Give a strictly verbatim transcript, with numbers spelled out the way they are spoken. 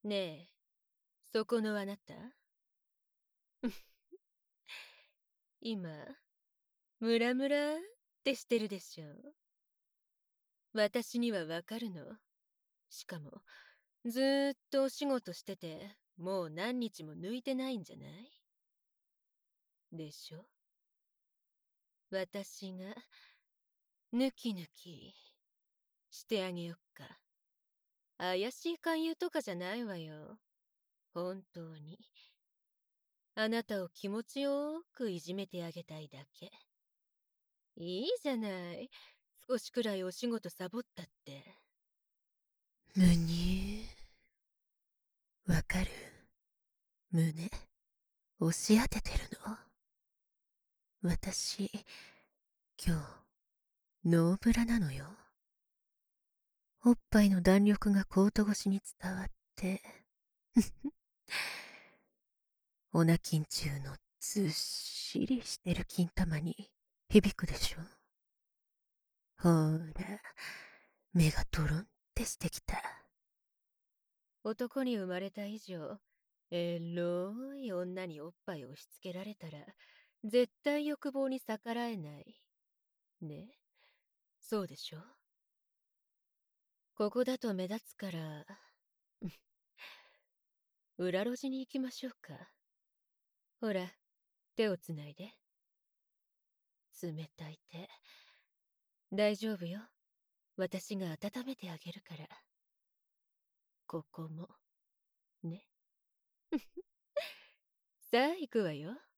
ねえ、そこのあなた。今、ムラムラってしてるでしょ。私にはわかるの。しかも、ずーっとお仕事してて、もう何日も抜いてないんじゃない？でしょ？私が、ぬきぬき、してあげよっか。怪しい勧誘とかじゃないわよ。本当に。あなたを気持ちよーくいじめてあげたいだけ。いいじゃない。少しくらいお仕事サボったって。 むにゅわかる？胸、押し当ててるの。私、今日、ノーブラなのよ。おっぱいの弾力がコート越しに伝わって、オナキン中のずっしりしてる金玉に響くでしょ。ほーら、目がトロンってしてきた。 男に生まれた以上、エロい女におっぱいを押し付けられたら、絶対欲望に逆らえない。ね、そうでしょ？ここだと目立つから、裏路地に行きましょうか。ほら、手をつないで。冷たい手。大丈夫よ。私が温めてあげるから。ここも、ね。さあ、行くわよ。